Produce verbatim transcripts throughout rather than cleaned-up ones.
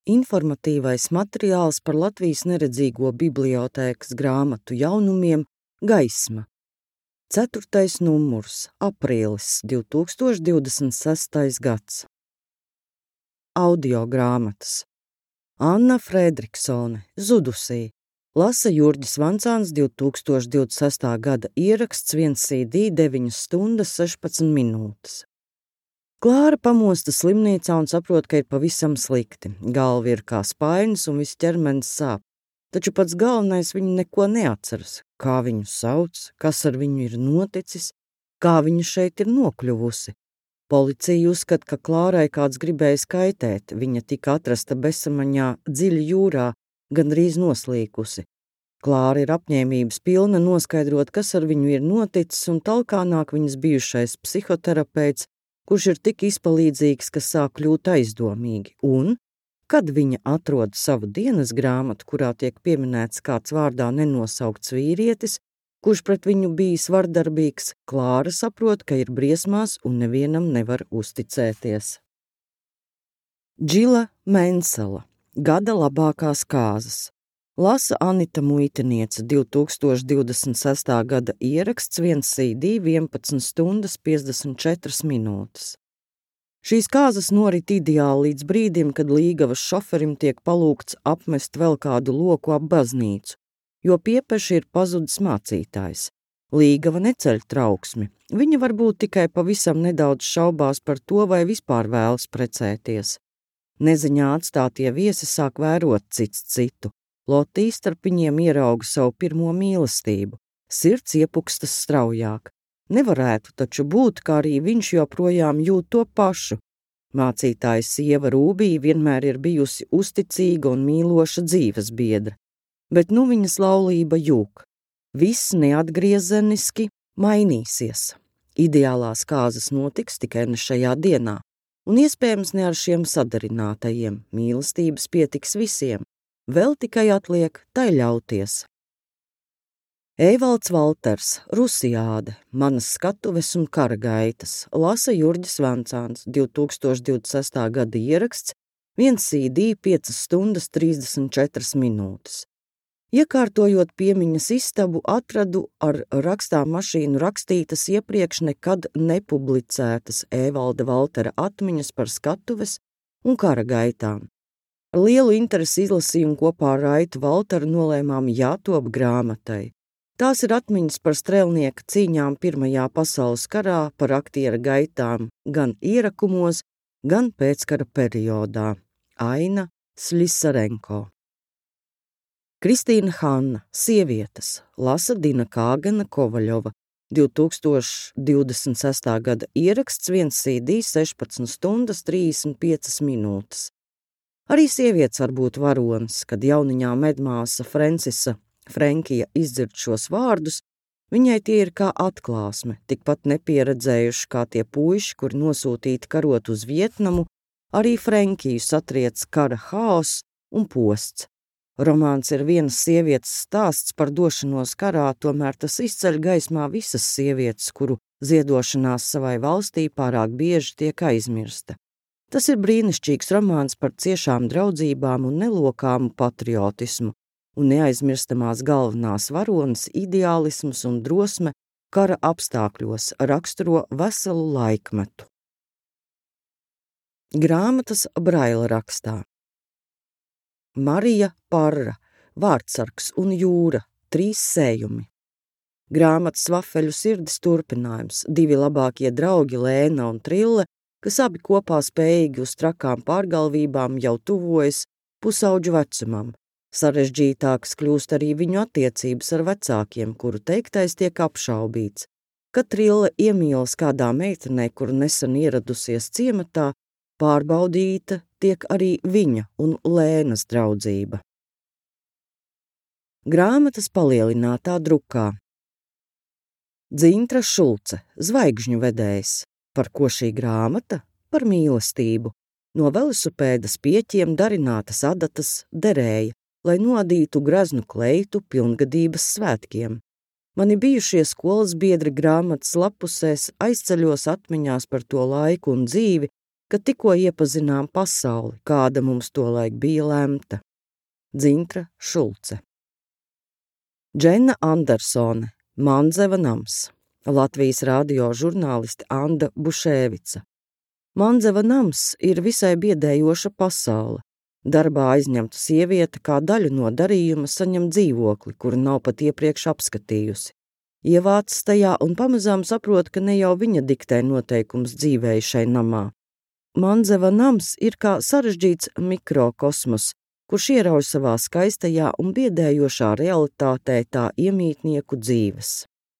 informatīvais materiāls par Latvijas neredzīgo bibliotēkas grāmatu jaunumiem Gaisma. Ceturtais numurs, aprīlis, divi tūkstoši divdesmit sestais gads. Audio grāmatas. Anna Fredriksone, Zudusī. Lasa Jurģis Vancāns, divi tūkstoši divdesmit sestā gada ieraksts, viens C D, deviņas stundas, sešpadsmit minūtes. Klāra pamosta slimnīcā un saprot, ka ir pavisam slikti. Galva ir kā spainis un viss ķermenis sāp. Taču pats galvenais viņa neko neatceras. Kā viņu sauc, kas ar viņu ir noticis, kā viņa šeit ir nokļuvusi. Policija uzskata, ka Klārai kāds gribēja skaitēt. Viņa tika atrasta bezsamaņā dziļi jūrā, gandrīz noslīkusi. Klāra ir apņēmības pilna noskaidrot, kas ar viņu ir noticis, un talkā nāk viņas bijušais psihoterapeits, kurš ir tik izpalīdzīgs, ka sāk kļūt aizdomīgi. Un, kad viņa atrod savu dienas grāmatu, kurā tiek pieminēts kāds vārdā nenosaukts vīrietis, kurš pret viņu bijis vardarbīgs, Klāra saprot, ka ir briesmās un nevienam nevar uzticēties. Džila Mensela. Gada labākās kāzas. Lasa Anita Muitiniece, divi tūkstoši divdesmit sestā gada ieraksts, viens C D, vienpadsmit stundas, piecdesmit četras minūtes. Šīs kāzas norit ideāli līdz brīdim, kad Līgavas šoferim tiek palūgts apmest vēl kādu loku ap baznīcu, jo piepeši ir pazudis mācītājs. Līgava neceļ trauksmi. Viņa varbūt tikai pavisam nedaudz šaubās par to, vai vispār vēlas precēties. Neziņā atstātie viesi sāk vērot cits citu. Lotī starp viņiem ierauga savu pirmo mīlestību. Sirds iepukstas straujāk. Nevarētu taču būt, kā arī viņš joprojām jūt to pašu. Mācītāja sieva Rūbija vienmēr ir bijusi uzticīga un mīloša dzīves biedra. Bet nu viņas laulība jūk. Viss neatgriezeniski mainīsies. Ideālās kāzas notiks tikai ne šajā dienā. Un iespējams ne ar šiem sadarinātajiem. Mīlestības pietiks visiem. Vēl tikai atliek tai ļauties. Eivalds Valters, Rusiāde, manas skatuves un kara gaitas. Lasa Jurģis Vancāns, divi tūkstoši divdesmit sestā gada ieraksts, viens C D, piecas stundas, trīsdesmit četras minūtes. Iekārtojot piemiņas istabu, atradu ar rakstām mašīnu rakstītas iepriekš nekad nepublicētas Eivalda Valtera atmiņas par skatuves un kara gaitām. Ar lielu interesi izlasījumu kopā ar Raitu Valteru nolēmām jātop grāmatai. Tās ir atmiņas par strēlnieka cīņām Pirmajā pasaules karā, par aktiera gaitām gan ierakumos, gan pēckara periodā. Aina Slisarenko. Kristīna Hanna, Sievietes, lasa Dina Kāgena Kovaļova, divi tūkstoši divdesmit sestā gada ieraksts, viens C D, sešpadsmit stundas, trīsdesmit piecas minūtes. Arī sievietes var būt varonis, kad jauniņā medmāsa Francisa Frenkija izdzird šos vārdus, viņai tie ir kā atklāsme, tikpat nepieredzējuši kā tie puiši, kuri nosūtīti karot uz Vietnamu, arī Frenkiju satriec kara haoss un posts. Romāns ir vienas sievietes stāsts par došanos karā, tomēr tas izceļ gaismā visas sievietes, kuru ziedošanās savai valstī pārāk bieži tiek aizmirsta. Tas ir brīnišķīgs romāns par ciešām draudzībām un nelokāmu patriotismu, un neaizmirstamās galvenās varonas ideālisms un drosme kara apstākļos raksturo veselu laikmetu. Grāmatas Braila rakstā. Marija Parra, Vārdsargs un jūra, trīs sējumi. Grāmatas Vafeļu sirdis turpinājums, divi labākie draugi Lēna un Trille, kas abi kopā spējīgi uz trakām pārgalvībām jau tuvojas pusauģu vecumam. Sarežģītāks kļūst arī viņu attiecības ar vecākiem, kuru teiktais tiek apšaubīts. Kad Trille iemīlas kādā meitenē, kuru nesen ieradusies ciematā, pārbaudīta tiek arī viņa un Lēnas draudzība. Grāmatas palielinātā drukā. Dzintra Šulce, Zvaigžņu vedējs. Par ko šī grāmata? Par mīlestību. No velosipēdas pieķiem darinātas adatas derēja, lai nodītu graznu kleitu pilngadības svētkiem. Mani bijušie skolas biedri grāmatas lapusēs aizceļos atmiņās par to laiku un dzīvi, ka tikko iepazinām pasauli, kāda mums tolaik bija lemta. Dzintra Šulce. Dženna Andersone, Manzeva nams. Latvijas radio žurnāliste Anda Bušēvica. Manzeva nams ir visai biedējoša pasaule. Darbā aizņemta sieviete kā daļu no darījuma saņem dzīvokli, kuru nav pat iepriekš apskatījusi. Ievāc tajā un pamazām saprot, ka ne jau viņa diktē noteikums dzīvēi šai namā. Manzeva nams ir kā sarežģīts mikrokosmos, kurš ierauj savā skaistajā un biedējošā realitātē tā iemītnieku dzīves.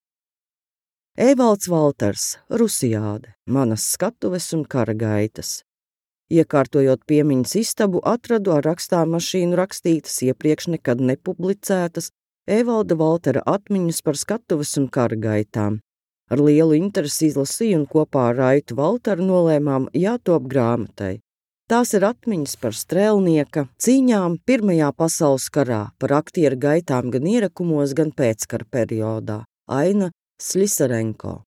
Evalds Valters, Rusiāde, manas skatuves un kara gaitas. Iekārtojot piemiņas istabu, atradu ar rakstāmašīnu rakstītas iepriekš nekad nepublicētas Evalda Valtera atmiņas par skatuves un kara gaitām. Ar lielu interesi izlasīju un kopā ar Raitu Valteru nolēmām jātop grāmatai. Tās ir atmiņas par strēlnieka cīņām Pirmajā pasaules karā, par aktieru gaitām gan ierakumos, gan pēckara periodā. Aina Slisarenko.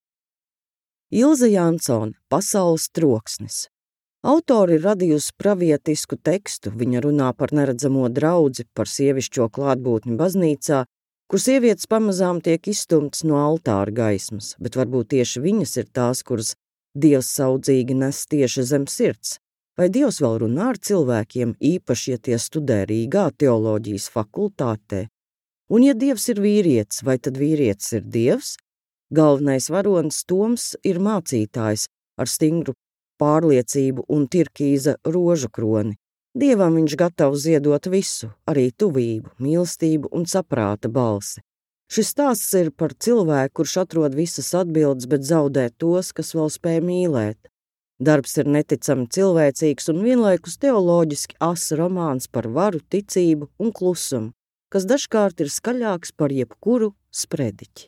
Ilze Jansone, Pasaules troksnis. Autori ir radījusi pravietisku tekstu, viņa runā par neredzamo draudzi, par sievišķo klātbūtni baznīcā, kur sievietes pamazām tiek izstumtas no altāra gaismas, bet varbūt tieši viņas ir tās, kuras Dievs saudzīgi nes tieši zem sirds. Vai Dievs vēl runā ar cilvēkiem, īpaši, ja tie studē Rīgā teoloģijas fakultātē? Un ja Dievs ir vīrietis, vai tad vīrietis ir Dievs? Galvenais varonis Toms ir mācītājs ar stingru pārliecību un tirkīza rožu kroni. Dievam viņš gatavs ziedot visu, arī tuvību, mīlestību un saprāta balsi. Šis stāsts ir par cilvēku, kurš atrod visas atbildes, bet zaudē tos, kas vēl spēj mīlēt. Darbs ir neticami cilvēcīgs un vienlaikus teoloģiski asa romāns par varu, ticību un klusumu, kas dažkārt ir skaļāks par jebkuru sprediķi.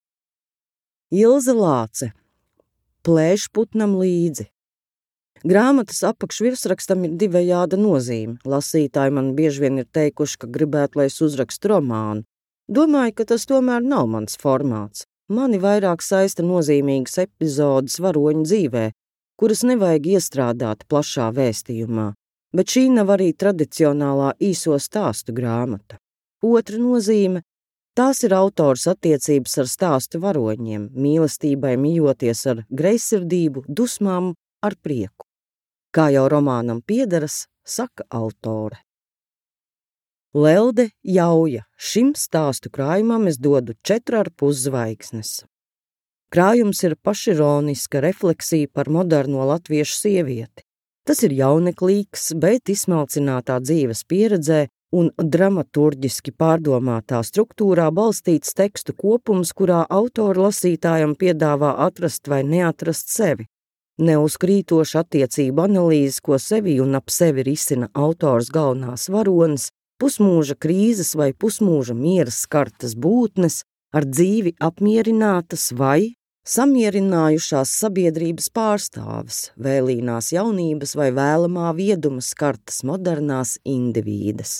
Ilze Lāce, Plēš putnam līdzi. Grāmatas apakšvirsrakstam ir divējāda nozīme. Lasītāji man bieži vien ir teikuši, ka gribētu, lai es uzrakstu romānu. Domāju, ka tas tomēr nav mans formāts. Mani vairāk saista nozīmīgas epizodes varoņu dzīvē, kuras nevajag iestrādāt plašā vēstījumā, bet šī nav arī tradicionālā īso stāstu grāmata. Otra nozīme – tās ir autors attiecības ar stāstu varoņiem, mīlestībai mijoties ar greizsirdību, dusmām, ar prieku. Kā jau romānam piederas, saka autore. Lelde Jauja, šim stāstu krājumam es dodu četru ar pus zvaigznes. Krājums ir pašironiska refleksija par moderno latviešu sievieti. Tas ir jauneklīgs, bet izsmalcinātā dzīves pieredzē un dramaturģiski pārdomātā struktūrā balstīts tekstu kopums, kurā autori lasītājam piedāvā atrast vai neatrast sevi. Neuzkrītoša attiecību analīze, ko sevi un ap sevi risina autors galvenās varonis, pusmūža krīzes vai pusmūža miera skartas būtnes, ar dzīvi apmierinātas vai samierinājušās sabiedrības pārstāves, vēlīnās jaunības vai vēlamā vieduma skartas modernās indivīdas.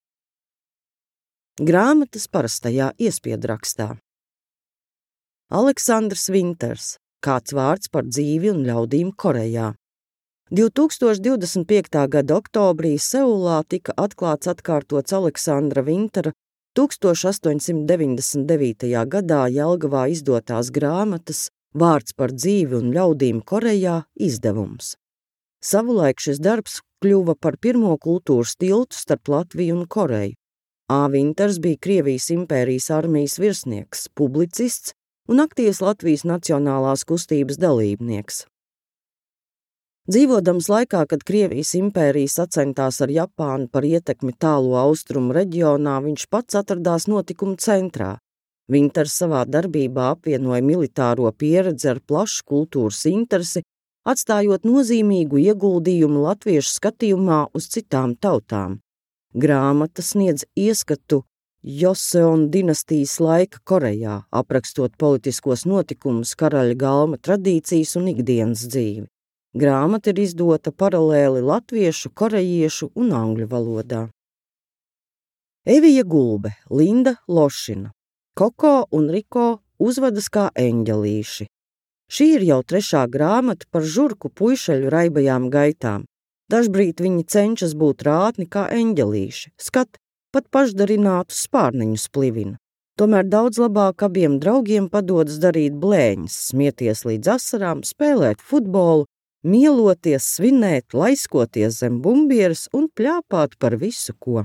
Grāmatas parastajā iespiedrakstā. Aleksandrs Vinters, kāds vārds par dzīvi un ļaudīm Korejā. divtūkstoš divdesmit piektā gada oktobrī Seulā tika atklāts atkārtots Aleksandra Vintera tūkstoš astoņsimt deviņdesmit devītajā gadā Jelgavā izdotās grāmatas Vārds par dzīvi un ļaudīm Korejā izdevums. Savulaik šis darbs kļuva par pirmo kultūras tiltu starp Latviju un Koreju. A. Vinters bija Krievijas impērijas armijas virsnieks, publicists un aktīvs Latvijas nacionālās kustības dalībnieks. Dzīvodams laikā, kad Krievijas impērija sacentās ar Japānu par ietekmi tālo austrumu reģionā, viņš pats atradās notikumu centrā. Vinters savā darbībā apvienoja militāro pieredzi ar plašu kultūras interesi, atstājot nozīmīgu ieguldījumu latviešu skatījumā uz citām tautām. Grāmata sniedz ieskatu Joseon dinastijas laika Korejā, aprakstot politiskos notikumus, karaļa galma tradīcijas un ikdienas dzīvi. Grāmata ir izdota paralēli latviešu, korejiešu un angļu valodā. Evija Gulbe, Linda Lošina. Koko un Riko uzvedas kā eņģelīši. Šī ir jau trešā grāmata par žurku puišeļu raibajām gaitām. Dažbrīd viņi cenšas būt rātni kā eņģelīši, skat, pat pašdarinātu spārniņu splivina. Tomēr daudz labāk abiem draugiem padodas darīt blēņas, smieties līdz asarām, spēlēt futbolu, mieloties, svinēt, laiskoties zem bumbieres un pļāpāt par visu, ko.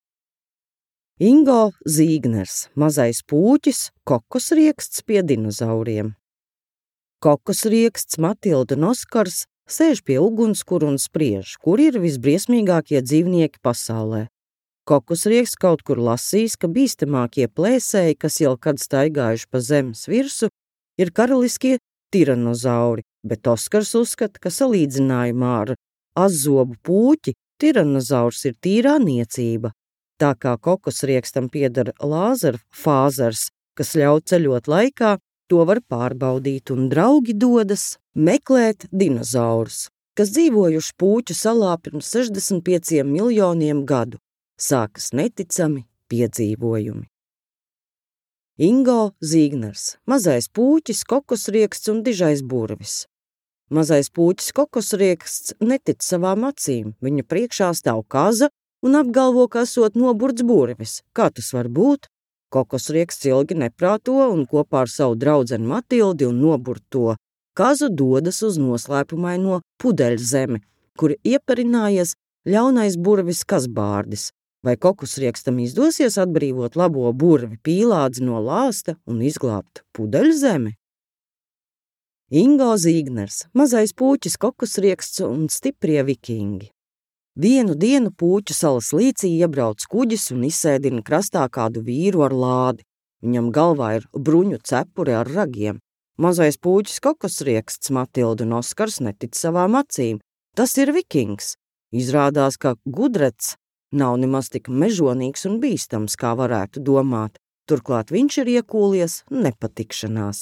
Ingo Zīgners, mazais pūķis, kokosrieksts pie dinozauriem. Kokosrieksts, Matilda un Oskars sēž pie ugunskura un spriež, kur ir visbriesmīgākie dzīvnieki pasaulē. Kokosrieksts kaut kur lasījis, ka bīstamākie plēsēji, kas jau kad staigājuši pa zemes virsu, ir karaliskie tiranozauri, bet Oskars uzskata, ka salīdzinājumā ar azzobu pūķi tiranozaurs ir tīrā niecība. Tā kā kokosriekstam pieder lāzera fāzers, kas ļauj ceļot laikā, to var pārbaudīt, un draugi dodas meklēt dinozaurus, kas dzīvojuši Pūķu salā pirms sešdesmit pieciem miljoniem gadu. Sākas neticami piedzīvojumi. Ingo Zīgners, mazais pūķis, kokosrieksts un dižais burvis. Mazais pūķis kokosrieksts netic savām acīm, viņa priekšā stāv kaza un apgalvo, ka esot noburts burvis. Kā tas var būt? Kokosrieksts ilgi neprāto un kopā ar savu draudzeni Matildi un noburto kazu dodas uz noslēpumaino pudeļzemi, kur ieperinājies ļaunais burvis Kazbārdis. Vai kokosriekstam izdosies atbrīvot labo burvi Pīlādzi no lāsta un izglābt pudeļzemi? Ingo Zīgners, mazais pūķis, kokosrieksts un stiprie vikingi. Vienu dienu Pūķu salas līcī iebrauc kuģis un izsēdina krastā kādu vīru ar lādi. Viņam galvā ir bruņu cepuri ar ragiem. Mazais pūķis, kokosrieksts, Matilda un Oskars netic savām acīm. Tas ir vikings. Izrādās, ka gudrets nav nemaz tik mežonīgs un bīstams, kā varētu domāt. Turklāt viņš ir iekūlies nepatikšanās.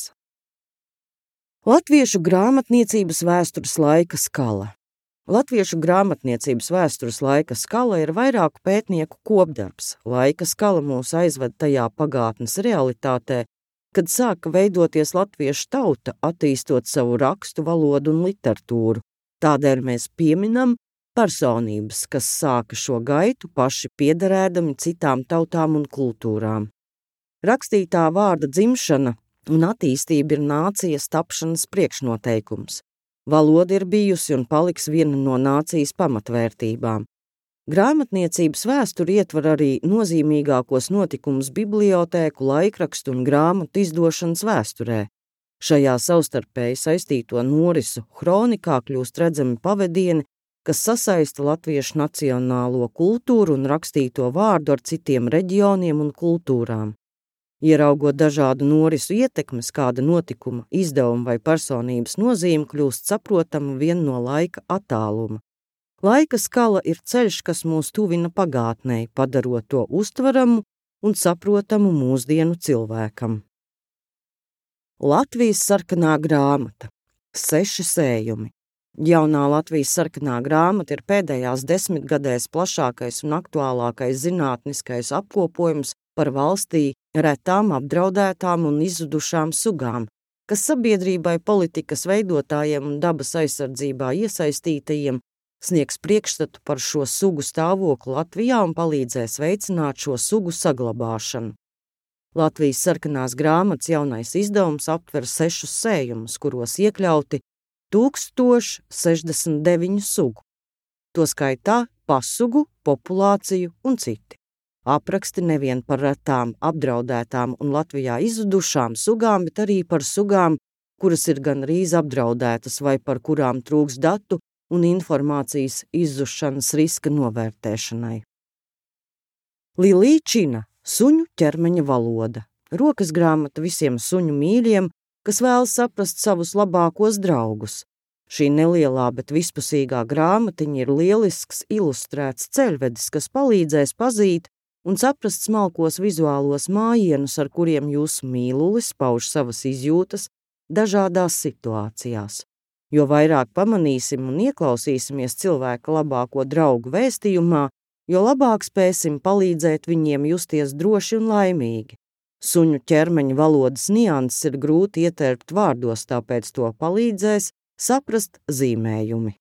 Latviešu grāmatniecības vēstures laika skala. Latviešu grāmatniecības vēstures laika skala ir vairāku pētnieku kopdarbs. Laika skala mūs aizved tajā pagātnes realitātē, kad sāka veidoties latviešu tauta, attīstot savu rakstu, valodu un literatūru. Tādēļ mēs pieminam personības, kas sāka šo gaitu paši piederēdami citām tautām un kultūrām. Rakstītā vārda dzimšana un attīstība ir nācijas tapšanas priekšnoteikums. Valoda ir bijusi un paliks viena no nācijas pamatvērtībām. Grāmatniecības vēsture ietver arī nozīmīgākos notikumus bibliotēku, laikrakstu un grāmatu izdošanas vēsturē. Šajā savstarpēji saistīto norisu hronikā kļūst redzami pavedieni, kas sasaista latviešu nacionālo kultūru un rakstīto vārdu ar citiem reģioniem un kultūrām. Ieraugot dažādu norisu ietekmes, kāda notikuma, izdevuma vai personības nozīme kļūst saprotama vien no laika attāluma. Laika skala ir ceļš, kas mūs tuvina pagātnei, padarot to uztvaramu un saprotamu mūsdienu cilvēkam. Latvijas sarkanā grāmata. Seši sējumi. Jaunā Latvijas sarkanā grāmata ir pēdējās desmitgadēs plašākais un aktuālākais zinātniskais apkopojums par valstī retām, apdraudētām un izzudušām sugām, kas sabiedrībai, politikas veidotājiem un dabas aizsardzībā iesaistītajiem sniegs priekšstatu par šo sugu stāvokli Latvijā un palīdzēs veicināt šo sugu saglabāšanu. Latvijas sarkanās grāmatas jaunais izdevums aptver sešus sējumus, kuros iekļauti tūkstoš sešdesmit deviņu sugu, to skaitā pasugu, populāciju un citi. Apraksti nevien par retām, apdraudētām un Latvijā izzudušām sugām, bet arī par sugām, kuras ir gandrīz apdraudētas vai par kurām trūks datu un informācijas izzušanas riska novērtēšanai. Lilija Čina, suņu ķermeņa valoda, rokas grāmata visiem suņu mīļiem, kas vēlas saprast savus labākos draugus. Šī nelielā, bet vispusīgā grāmatiņa ir lielisks ilustrēts ceļvedis, kas palīdzēs pazīt un saprast smalkos vizuālos mājienus, ar kuriem jūsu mīlulis pauž savas izjūtas dažādās situācijās. Jo vairāk pamanīsim un ieklausīsimies cilvēka labāko draugu vēstījumā, jo labāk spēsim palīdzēt viņiem justies droši un laimīgi. Suņu ķermeņa valodas nianses ir grūti ieterpt vārdos, tāpēc to palīdzēs saprast zīmējumi.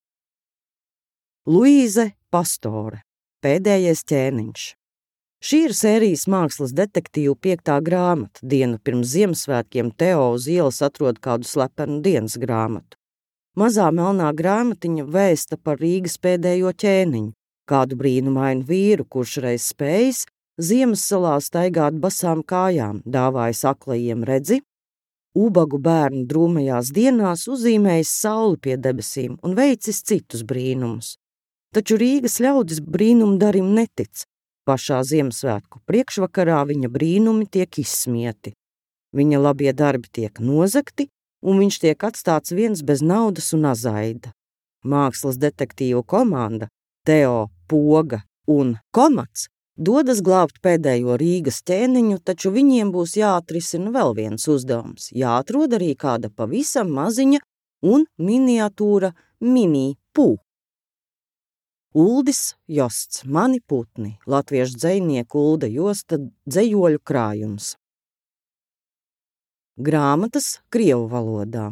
Luīze Pastore. Pēdējais ķēniņš. Šī ir sērijas mākslas detektīvu piektā grāmata. Dienu pirms Ziemassvētkiem Teo uz ielas atrod kādu slepenu dienas grāmatu. Mazā melnā grāmatiņa vēsta par Rīgas pēdējo ķēniņu, kādu brīnumainu vīru, kurš reiz spējis Ziemasssalā staigāt basām kājām, dāvājis aklajiem redzi, ubagu bērnu drūmajās dienās uzzīmējis sauli pie debesīm un veicis citus brīnumus. Taču Rīgas ļaudis brīnumdarim netic. Pašā Ziemassvētku priekšvakarā viņa brīnumi tiek izsmieti. Viņa labie darbi tiek nozagti, un viņš tiek atstāts viens bez naudas un azaida. Mākslas detektīvu komanda Teo, Poga un Komats dodas glābt pēdējo Rīgas ķēniņu, taču viņiem būs jāatrisina vēl viens uzdevums. Jāatrod arī kāda pavisam maziņa un miniatūra mini-pū. Uldis Josts, Mani putni, latviešu dzejnieku Ulda Josta dzejoļu krājums. Grāmatas krievu valodā.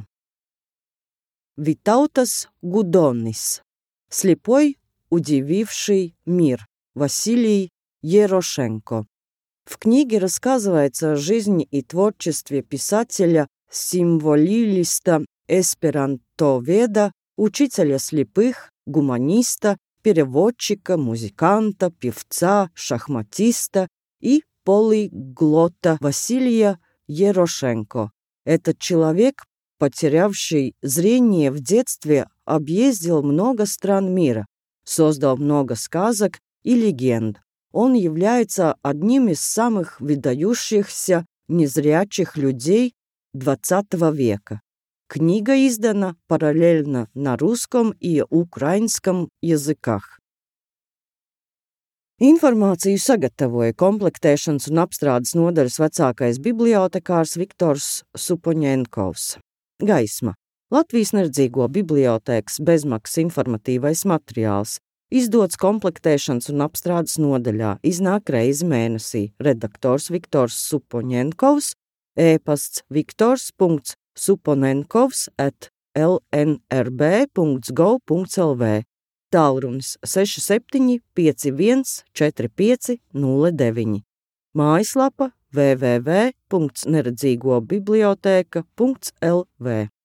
Витаутас Гудонис. Слепой, удививший мир. Василий Ерошенко. В книге рассказывается о жизни и творчестве писателя, символилиста, эсперантоведа, учителя слепых, гуманиста, переводчика, музыканта, певца, шахматиста и полиглота Василия Ерошенко. Этот человек, потерявший зрение в детстве, объездил много стран мира, создал много сказок и легенд. Он является одним из самых выдающихся незрячих людей двадцатого века. Книга издана параллельно на русском и украинском языках. Informāciju sagatavoja komplektēšanas un apstrādes nodaļas vecākais bibliotekārs Viktors Supoņenkovs. Gaisma. Latvijas neredzīgo bibliotēkas bezmaksas informatīvais materiāls. Izdots komplektēšanas un apstrādes nodaļā. Iznāk reizi mēnesī. Redaktors Viktors Supoņenkovs. E-pasts viktors. suponenkovs at l n r b dot gov dot l v. Tālrunis seši septiņi pieci viens četri pieci nulle deviņi. Mājaslapa w w w dot neredzīgobibliotēka dot l v.